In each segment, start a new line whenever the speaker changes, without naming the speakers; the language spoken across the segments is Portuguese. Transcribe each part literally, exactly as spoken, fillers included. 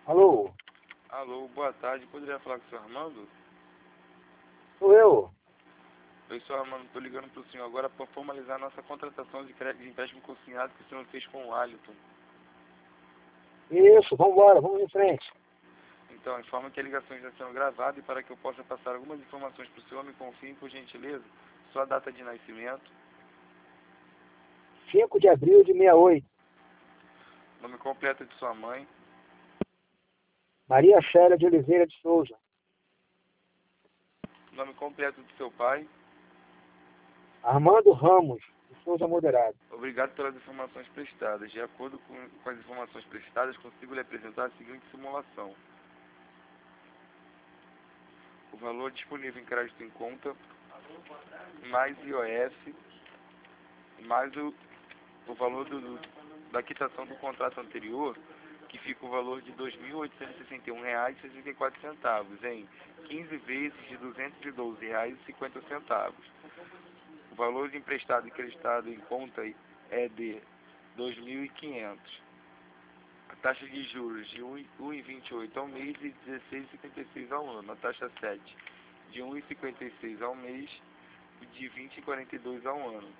Alô?
Alô, boa tarde. Poderia falar com o senhor Armando?
Sou eu.
Oi, senhor Armando. Estou ligando para o senhor agora para formalizar a nossa contratação de crédito de empréstimo consignado que o senhor fez com o Aliton.
Isso, vambora, vamos em frente.
Então, informa que a ligação está sendo gravada e para que eu possa passar algumas informações para o senhor, me confie, por gentileza, sua data de nascimento,
cinco de abril de sessenta e oito.
nome completo de sua mãe,
Maria Chélia de Oliveira de Souza.
nome completo do seu pai.
Armando Ramos de Souza Moderado.
Obrigado pelas informações prestadas. De acordo com, com as informações prestadas, consigo lhe apresentar a seguinte simulação. O valor disponível em crédito em conta, mais I O F, mais o, o valor do, do, da quitação do contrato anterior, que fica o valor de dois mil oitocentos e sessenta e um reais e sessenta e quatro centavos, em quinze vezes de duzentos e doze reais e cinquenta centavos. O valor de emprestado e creditado em conta é de dois mil e quinhentos. A taxa de juros de um vírgula vinte e oito ao mês e dezesseis vírgula setenta e seis ao ano. A taxa sete de um vírgula cinquenta e seis ao mês e de vinte vírgula quarenta e dois ao ano.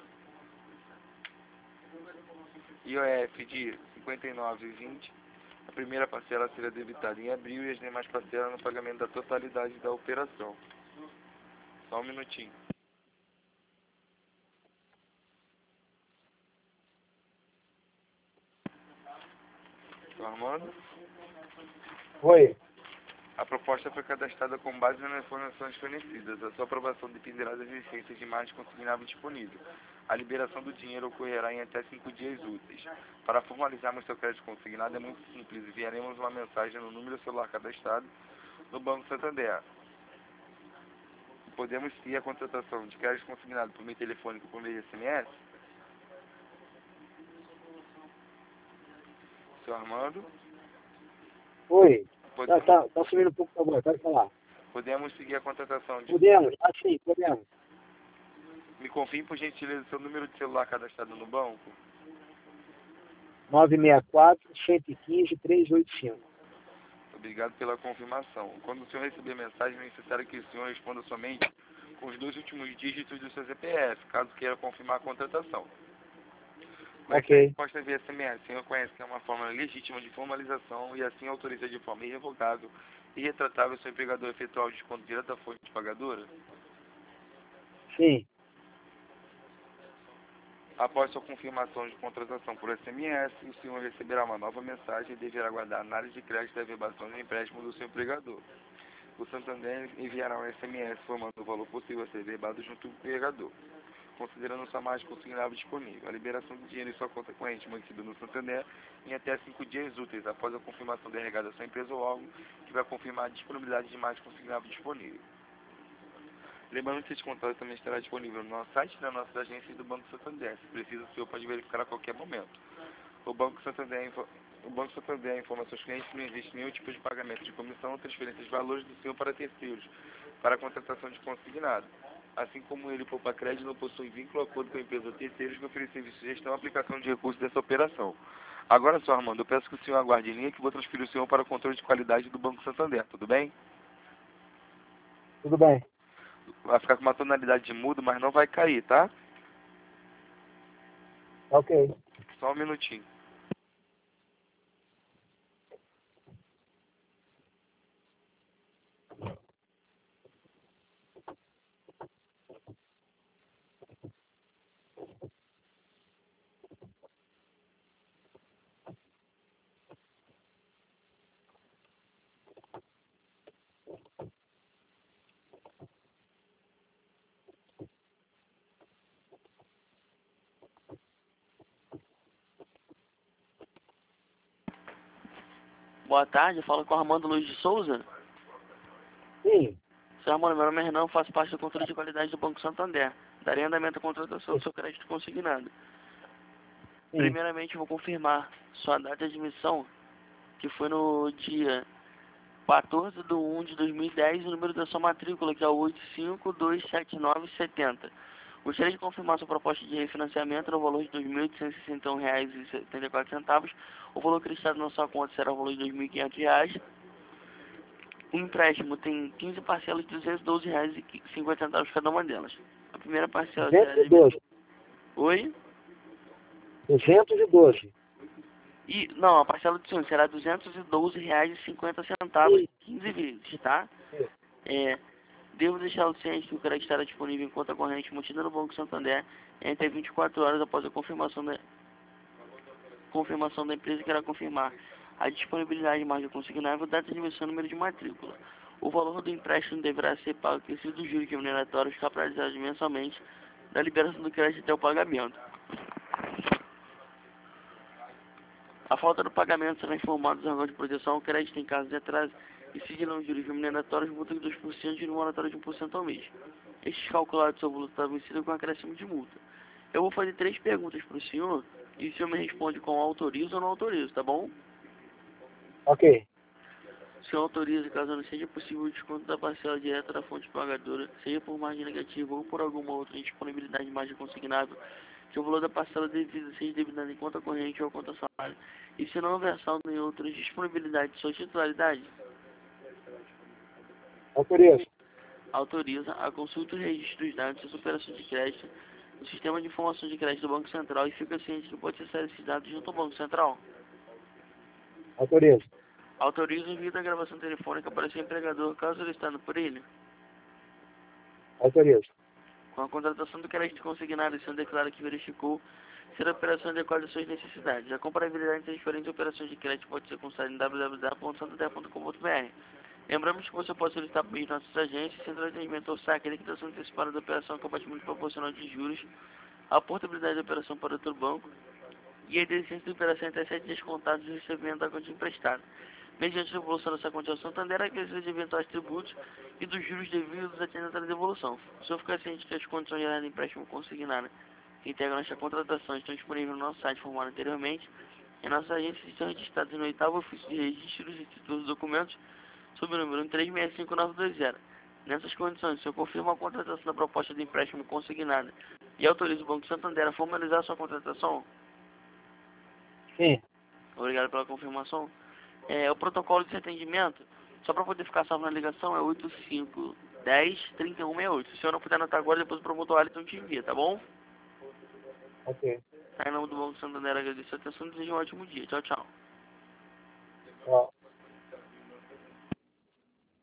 I O F de cinquenta e nove vírgula vinte. A primeira parcela será debitada em abril e as demais parcelas no pagamento da totalidade da operação. Só um minutinho. Estou Armando?
Oi.
A proposta foi cadastrada com base nas informações fornecidas. A sua aprovação dependerá das licenças de margem consignável disponível. A liberação do dinheiro ocorrerá em até cinco dias úteis. Para formalizarmos seu crédito consignado é muito simples. Enviaremos uma mensagem no número celular cadastrado no Banco Santander. Podemos seguir a contratação de crédito consignado por meio telefônico por meio de S M S? Seu Armando?
Oi. Tá,
Podemos,
tá, tá subindo um pouco a voz, pode falar.
podemos seguir a contratação de...
Podemos? Ah, sim, podemos.
Me confie, por gentileza, seu número de celular cadastrado no banco.
nove seis quatro, um um cinco, três oito cinco.
Obrigado pela confirmação. Quando o senhor receber mensagem, é necessário que o senhor responda somente com os dois últimos dígitos do seu C P F, caso queira confirmar a contratação. Com essa
Ok.
resposta via S M S, o senhor conhece que é uma forma legítima de formalização e assim autoriza de forma irrevogável e retratável seu empregador a efetuar o desconto direto da fonte pagadora?
Sim.
Após sua confirmação de contratação por S M S, o senhor receberá uma nova mensagem e deverá aguardar a análise de crédito da averbação de empréstimo do seu empregador. O Santander enviará um S M S informando o valor possível a ser verbado junto ao empregador, considerando sua margem consignável disponível. A liberação do dinheiro em sua conta corrente mantida no Santander em até cinco dias úteis após a confirmação da arrecadação empresa ou órgão que vai confirmar a disponibilidade de margem consignável disponível. Lembrando que esse contrato também estará disponível no nosso site e na nossa agência do Banco Santander. Se precisa, o senhor pode verificar a qualquer momento. O Banco Santander, o Banco Santander informa seus clientes que não existe nenhum tipo de pagamento de comissão ou transferência de valores do senhor para terceiros, para a contratação de consignado. Assim como ele poupa crédito, não possui vínculo ou acordo com a empresa ou terceiros que oferece serviço de gestão e aplicação de recursos dessa operação. Agora, senhor Armando, eu peço que o senhor aguarde em linha que vou transferir o senhor para o controle de qualidade do Banco Santander, tudo bem?
Tudo bem.
Vai ficar com uma tonalidade de mudo, mas não vai cair, tá?
Ok.
Só um minutinho.
Boa tarde, falo com o Armando Luiz de Souza.
Sim.
Seu Armando, meu nome é Renan, faço parte do controle de qualidade do Banco Santander. Darei andamento à contratação do seu crédito consignado.
Sim.
Primeiramente, vou confirmar sua data de admissão, que foi no dia quatorze de um de dois mil e dez, e o número da sua matrícula, que é o oito cinco dois sete nove sete zero. Gostaria de confirmar sua proposta de refinanciamento no valor de dois mil oitocentos e sessenta e um reais e setenta e quatro centavos. O valor acreditado na sua conta será o valor de dois mil e quinhentos reais. O empréstimo tem quinze parcelas de duzentos e doze reais e cinquenta centavos cada uma delas. A primeira parcela será
duzentos e
de...
doze.
Oi?
duzentos e doze.
E, não, a parcela do senhor será duzentos e doze reais e cinquenta centavos, quinze vezes, tá? É, devo deixá-lo ciente que o crédito estará disponível em conta corrente mantida no Banco Santander entre vinte e quatro horas após a confirmação da, confirmação da empresa que irá confirmar a disponibilidade de margem consignável, data de emissão e número de matrícula. O valor do empréstimo deverá ser pago acrescido dos juros remuneratórios capitalizados mensalmente da liberação do crédito até o pagamento. A falta do pagamento será informado aos órgãos de proteção ao crédito em caso de atraso e sigilão de juros remuneratórios, multa de dois por cento e juros moratórios de um por cento ao mês. Estes calculados são voluntários vencidos com acréscimo de multa. Eu vou fazer três perguntas para o senhor e o senhor me responde com autorizo ou não autorizo, tá bom?
Ok.
O senhor autoriza caso não seja possível o desconto da parcela direta da fonte pagadora, seja por margem negativa ou por alguma outra indisponibilidade de margem consignável, que o valor da parcela devida seja debitado em conta corrente ou conta salário, e se não houver saldo em outras disponibilidades de sua titularidade,
Autorizo.
autoriza a consulta e registro dos dados das operações de crédito no sistema de informação de crédito do Banco Central e fica ciente que pode acessar esses dados junto ao Banco Central.
Autorizo.
Autoriza o envio da gravação telefônica para seu empregador caso solicitado por ele.
Autorizo.
Com a contratação do crédito consignado, o senhor declara que verificou ser a operação adequada às suas necessidades. A comparabilidade entre as diferentes operações de crédito pode ser consultada em w w w ponto santander ponto com ponto b r. Lembramos que você pode solicitar por meio de nossas agências, centro de atendimento ou saque, a liquidação antecipada da operação, compatimento proporcional de juros, a portabilidade da operação para outro banco e a desistência da operação até sete dias contados do recebimento da quantia emprestada. Mediante a devolução dessa quantia ao Santander, a aquisição de eventuais tributos e dos juros devidos atendendo à devolução. O senhor fica ciente que as condições gerais de empréstimo consignado que integram esta contratação estão disponíveis no nosso site formado anteriormente. Em nossas agências estão registrados no oitavo ofício de registros e títulos de documentos sob o número um três seis cinco nove dois zero. Nessas condições, o senhor confirma a contratação da proposta de empréstimo consignada e autoriza o Banco Santander a formalizar sua contratação?
Sim.
Obrigado pela confirmação. É, o protocolo de atendimento, só para poder ficar salvo na ligação, é oito cinco um zero três um seis oito. Se o senhor não puder anotar agora, depois o promotor Alisson te envia, tá bom?
Ok.
Tá, em nome do Banco Santander, agradeço a atenção e desejo um ótimo dia. Tchau, tchau.
Tchau.